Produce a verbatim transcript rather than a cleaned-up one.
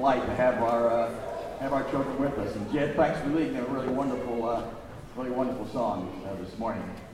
delight to have our uh, have our children with us. And Jed, thanks for leading a really wonderful, uh, really wonderful song uh, this morning.